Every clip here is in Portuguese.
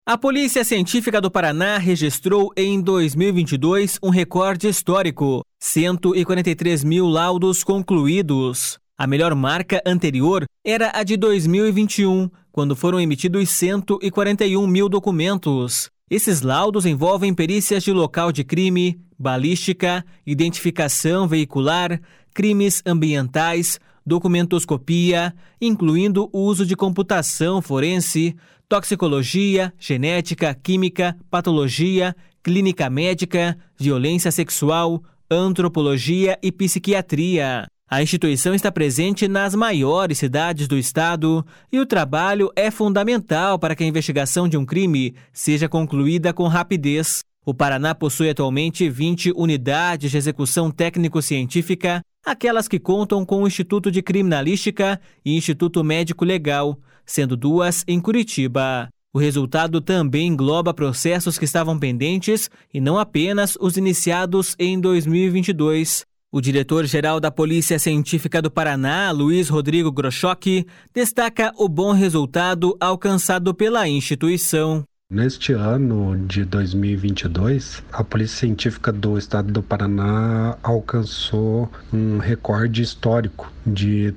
A Polícia Científica do Paraná registrou em 2022 um recorde histórico: 143 mil laudos concluídos. A melhor marca anterior era a de 2021, quando foram emitidos 141 mil documentos. Esses laudos envolvem perícias de local de crime, balística, identificação veicular, crimes ambientais, documentoscopia, incluindo o uso de computação forense, toxicologia, genética, química, patologia, clínica médica, violência sexual, antropologia e psiquiatria. A instituição está presente nas maiores cidades do estado e o trabalho é fundamental para que a investigação de um crime seja concluída com rapidez. O Paraná possui atualmente 20 unidades de execução técnico-científica, aquelas que contam com o Instituto de Criminalística e Instituto Médico Legal, sendo 2 em Curitiba. O resultado também engloba processos que estavam pendentes e não apenas os iniciados em 2022. O diretor-geral da Polícia Científica do Paraná, Luiz Rodrigo Grochock, destaca o bom resultado alcançado pela instituição. Neste ano de 2022, a Polícia Científica do Estado do Paraná alcançou um recorde histórico de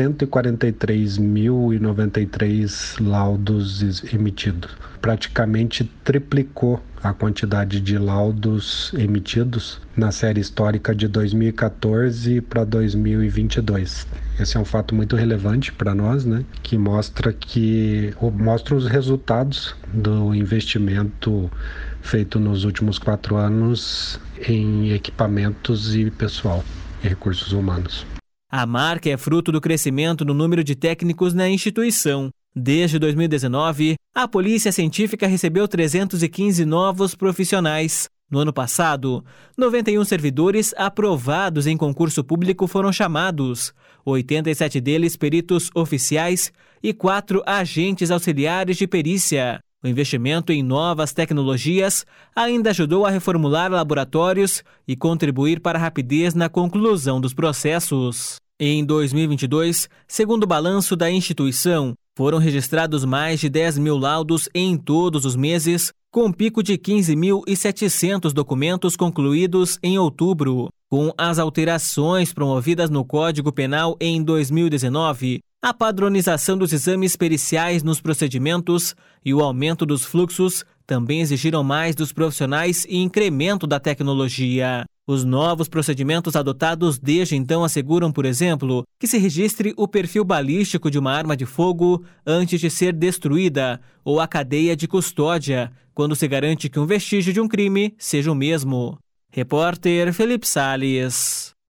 143.093 laudos emitidos. Praticamente triplicou a quantidade de laudos emitidos na série histórica de 2014 para 2022. Esse é um fato muito relevante para nós, que mostra os resultados do investimento feito nos últimos 4 anos em equipamentos e pessoal e recursos humanos. A marca é fruto do crescimento no número de técnicos na instituição. Desde 2019, a Polícia Científica recebeu 315 novos profissionais. No ano passado, 91 servidores aprovados em concurso público foram chamados, 87 deles peritos oficiais e 4 agentes auxiliares de perícia. O investimento em novas tecnologias ainda ajudou a reformular laboratórios e contribuir para a rapidez na conclusão dos processos. Em 2022, segundo o balanço da instituição, foram registrados mais de 10 mil laudos em todos os meses, com um pico de 15.700 documentos concluídos em outubro. Com as alterações promovidas no Código Penal em 2019, a padronização dos exames periciais nos procedimentos e o aumento dos fluxos também exigiram mais dos profissionais e incremento da tecnologia. Os novos procedimentos adotados desde então asseguram, por exemplo, que se registre o perfil balístico de uma arma de fogo antes de ser destruída ou a cadeia de custódia, quando se garante que um vestígio de um crime seja o mesmo. Repórter Felipe Salles.